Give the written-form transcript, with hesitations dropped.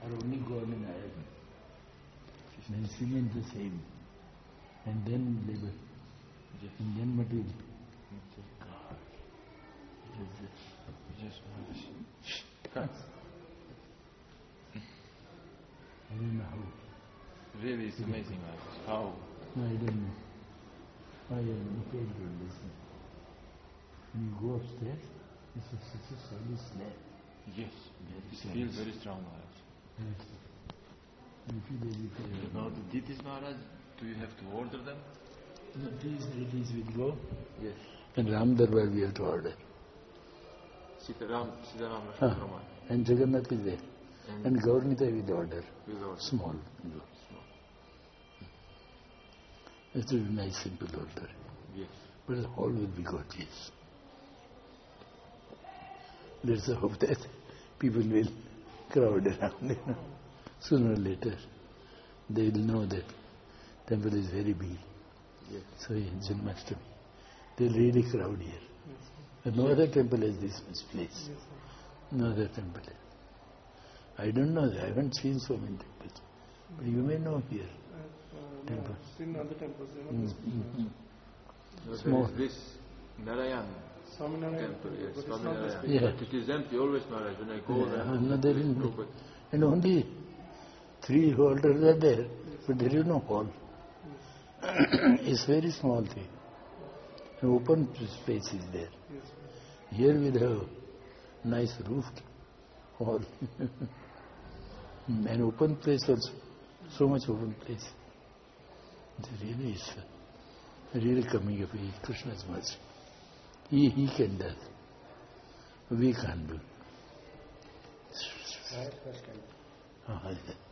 are only gone in iron. Then cement the same. And then labor. And then material. God. Yes, I don't know how. Really, it's amazing, Maharaj. How? No, I don't know. I am paid to listen. When you go upstairs, it's such a solid slab. Yes, it feels very strong, Maharaj. Yes. You feel as if Now the deities, Maharaj, do you have to order them? these ladies will go. Yes. And Ram Darbar we have to order. Sitaram, Lakshmana. And Jagannath is there. And Gaurnita will order. Small. It will be nice, simple order. Yes. But the hall will be gorgeous. Let's hope that people will crowd around, Sooner or later, they will know that temple is very big. Yes. So in Janmashtami, they will really crowd here. But no other temple has this much place. No other temple. I don't know, I haven't seen so many temples. But you may know here. Temple. I've seen other temples. Small. There is this Narayan Swaminarayan temple, yes, but it's not the Swaminarayan. space. Yeah. But it is empty always, Maharaj. When I go there, No, there isn't. nobody. And only 3 altars are there, but there is no hall. It's very small thing. An open space is there. Yes. Here we have nice roofed hall. An open place also. So much open place. It really is really coming up with Krishna's mercy. He can do. We can't do. Right, first time.